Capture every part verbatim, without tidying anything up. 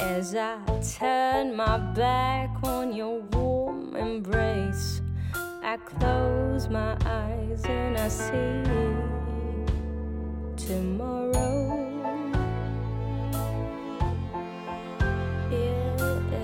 As I turn my back on your warm embrace, I close my eyes and I see tomorrow. Yeah.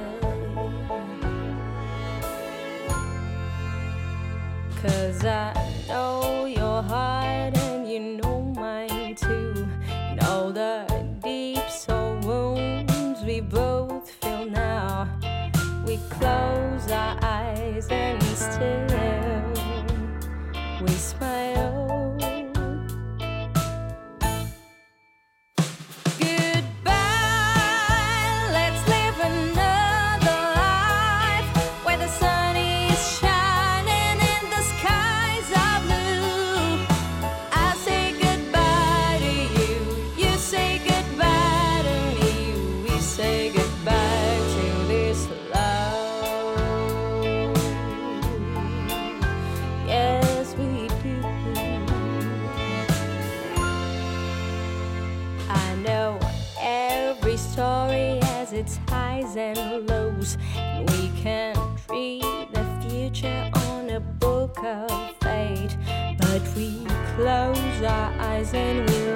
'Cause I know your heart and you know mine too. Know the deep soul wounds we both feel now. We close our eyes and still we smile. Story has its highs and lows. We can't read the future on a book of fate, but we close our eyes and we